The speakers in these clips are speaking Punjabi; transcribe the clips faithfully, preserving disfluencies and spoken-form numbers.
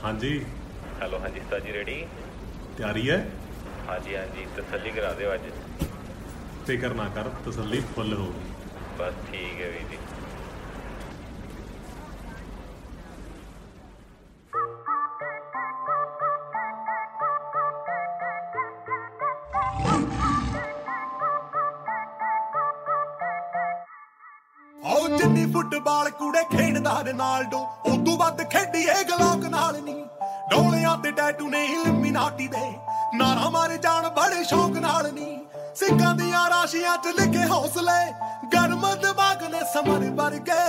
हाँ जी। हेलो हाँ जी उस्ताद जी रेडी? तैयारी है? हाँ जी हाँ जी तसल्ली करा दो अज। फिक्र ना कर, तसल्ली फुल होगी। बस ठीक है भी जी। ਜਿੰਨੀ ਫੁੱਟਬਾਲ ਕੂੜੇ ਖੇਡਦਾ ਰੋਨਾਲਡੋ ਉਦੋਂ ਵੱਧ ਖੇਡੀਏ ਗਲੋਕ ਨਾਲ ਨੀ ਡੋਲਿਆਂ ਤੇ ਟੈਟੂ ਨੇ ਇਲਮੀਨਾਟੀ ਦੇ ਨਾਰਾ ਮਾਰੇ ਜਾਣ ਬੜੇ ਸ਼ੌਕ ਨਾਲ ਨੀ ਸਿੱਕਾਂ ਦੀਆਂ ਰਾਸ਼ੀਆਂ ਚ ਲਿਖੇ ਹੌਸਲੇ ਗਰਮ ਦਿਮਾਗ ਨੇ ਸਮਰ ਵਰਗੇ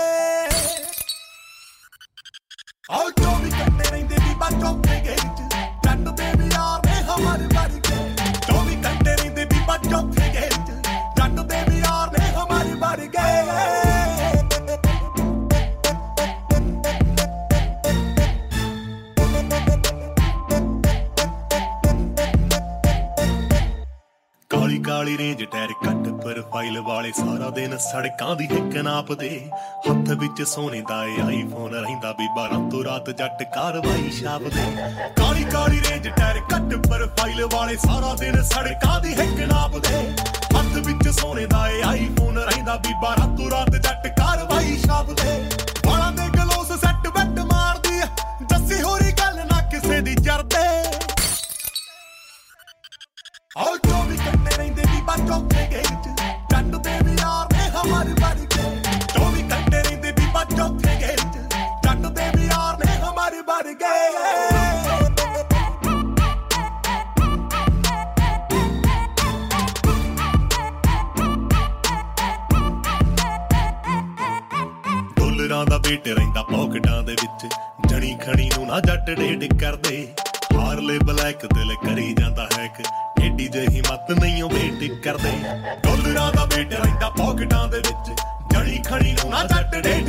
ਆਓ ਚੌਵੀ ਘੰਟੇ ਰਹਿੰਦੇ ਵੀ ਬਾਚੋ ਤੇ ਗੇਟ ਜੱਟ ਦੇ ਵੀ ਯਾਰ ਨੇ ਹਮਾਰੇ ਵਰਗੇ ਚੌਵੀ ਘੰਟੇ ਰਹਿੰਦੇ ਵੀ ਬਾਚੋ ਤੇ ਗੇਟ ਜੱਟ ਦੇ ਵੀ ਯਾਰ ਨੇ ਹਮਾਰੇ ਵਰਗੇ ਕਾਲੀ ਰੇਂਜ ਟਾਇਰ ਕੱਟ ਪ੍ਰੋਫਾਈਲ ਵਾਲੇ ਸਾਰਾ ਦਿਨ ਸੜਕਾਂ ਦੀ ਹਿੱਕ ਨਾਪਦੇ ਹੱਥ ਵਿੱਚ ਸੋਨੇ ਦਾ ਏ ਆਈਫੋਨ ਰਹਿੰਦਾ ਵੀ ਬਾਰਾਂ ਤੋਂ ਰਾਤ ਜੱਟ ਕਾਰਵਾਈ ਛਾਪਦੇ ਕਾਲੀ ਕਾਲੀ ਰੇਂਜ ਟਾਇਰ ਕੱਟ ਪ੍ਰੋਫਾਈਲ ਵਾਲੇ ਸਾਰਾ ਦਿਨ ਸੜਕਾਂ ਦੀ ਹਿੱਕ ਨਾਪਦੇ ਹੱਥ ਵਿੱਚ ਸੋਨੇ ਦਾ ਏ ਆਈਫੋਨ ਰਹਿੰਦਾ ਵੀ ਬਾਰਾਂ ਤੋਂ ਰਾਤ ਜੱਟ ਕਾਰਵਾਈ ਛਾਪਦੇ ਵਾਲਾਂ ਦੇ ਗਲੋਸ ਸੈੱਟ ਬੈਟ ਮਾਰਦੀ ਦੱਸੀ ਹੋਰੀ ਗੱਲ ਨਾ ਕਿਸੇ ਦੀ ਜਰਦੇ ਆਓ ਚੌਵੀ ਘੰਟੇ ਰਹਿੰਦੇ ਵੀ ਬਾਚੋ ਤੇ ਗੇਟ ਜੱਟ ਦੇ ਵੀ ਯਾਰ ਨੇ ਹਮਾਰੇ ਵਰਗੇ ਚੌਵੀ ਘੰਟੇ ਰਹਿੰਦੇ ਵੀ ਬਾਚੋ ਤੇ ਗੇਟ ਜੱਟ ਦੇ ਵੀ ਯਾਰ ਨੇ ਹਮਾਰੇ ਵਰਗੇ ਡਾਲਰਾਂ ਦਾ ਵੇਟ ਰਹਿੰਦਾ ਪੌਕਟਾਂ ਦੇ ਵਿੱਚ ਜਣੀ ਖਣੀ ਨੂੰ ਨਾ ਜੱਟ ਡੇਟ ਕਰਦੇ ਹਾਰਲੇ ਬਲੈਕ ਦਿਲ ਕਰੀ ਜਾਂਦਾ ਹੈਕ ਏਡੀ ਜਿਹੀ ਮੱਤ ਨਹੀਂ ਉਹ ਵੇਟ ਕਰਦੇ ਡਾਲਰਾਂ ਦਾ ਵੇਟ ਰਹਿੰਦਾ ਪੌਕਟਾਂ ਦੇ ਵਿੱਚ ਜਣੀ ਖਣੀ ਨੂੰ ਨਾ ਜੱਟ ਡੇ